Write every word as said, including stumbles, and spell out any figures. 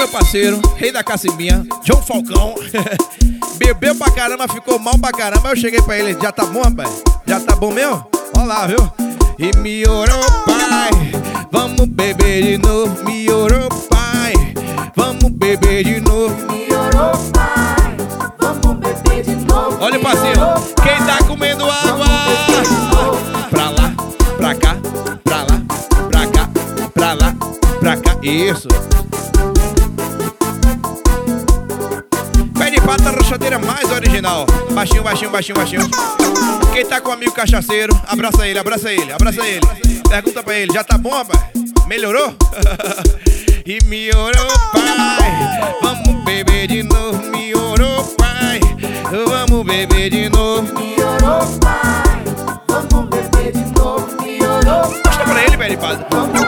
meu parceiro, rei da cacimbinha, João Falcão. Bebeu pra caramba, ficou mal pra caramba. Eu cheguei pra ele, já tá bom, rapaz? Já tá bom mesmo? Olha lá, viu? E me orou, pai, vamos beber de novo. Me orou, pai, vamos beber de novo. Me orou, pai, vamos beber de novo. Olha o passinho, quem tá comendo água? Pra lá, pra cá, pra lá, pra cá, pra lá, pra cá. Isso. Pé de pata, rochadeira mais original. Baixinho, baixinho, baixinho, baixinho. Quem tá com um amigo cachaceiro, abraça ele, abraça ele, abraça ele. Pergunta pra ele, já tá bom, rapaz? Melhorou? E me orou, pai, vamos beber de novo. Me orou, pai, vamos beber de novo. Me orou, pai, vamos beber de novo. Me orou, pai, mostra pra ele, pé de pata. vamos